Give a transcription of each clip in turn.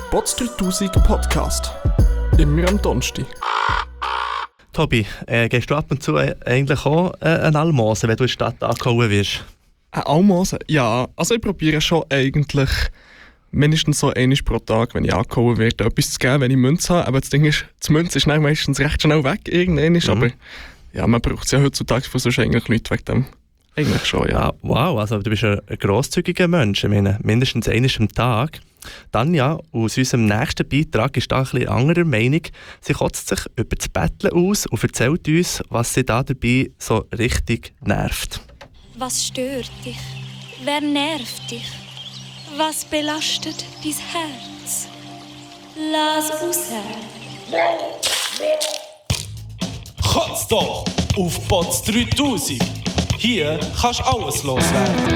Bots 3000 Podcast. Immer am Donnerstag. Tobi, gehst du ab und zu eigentlich auch ein Almosen, wenn du in die Stadt angehauen wirst? Ein Almosen? Ja, also ich probiere schon eigentlich mindestens so einmal pro Tag, wenn ich angehauen werde, etwas zu geben, wenn ich Münze habe. Aber das Ding ist, die Münze ist dann meistens recht schnell weg, aber ja, man braucht es ja heutzutage für sonst eigentlich Leute wegen dem. Eigentlich schon, ja. Wow, also du bist ein grosszügiger Mensch. Ich meine, mindestens einmal am Tag. Tanja, aus unserem nächsten Beitrag ist da ein bisschen anderer Meinung. Sie kotzt sich über das Betteln aus und erzählt uns, was sie da dabei so richtig nervt. Was stört dich? Wer nervt dich? Was belastet dein Herz? Lass raus. Kotz doch auf Bots 3000. Hier kannst du alles loswerden.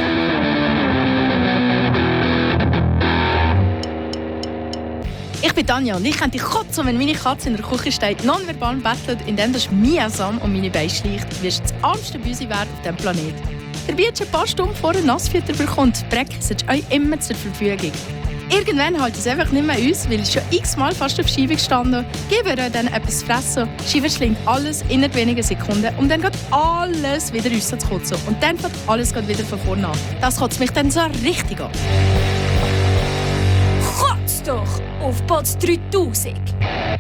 Ich bin Tanja und ich könnte kotzen, wenn meine Katze in der Küche steht, nonverbal bettelt, indem das mühsam um meine Beine schleicht, wirst du das armste Büsi-Wert auf diesem Planeten. Dabei hast du ein paar Stunden vor ein Nassfutter bekommt, die Brecke sind euch immer zur Verfügung. Irgendwann hält es einfach nicht mehr aus, weil ich schon x-mal fast auf Scheibe gestanden. Gebe ihr dann etwas zu fressen. Scheibe schlingt alles innerhalb weniger Sekunden und dann geht alles wieder raus zu kotzen. Und dann fängt alles wieder von vorne an. Das kotzt mich dann so richtig an. Kotz doch auf Bots 3000.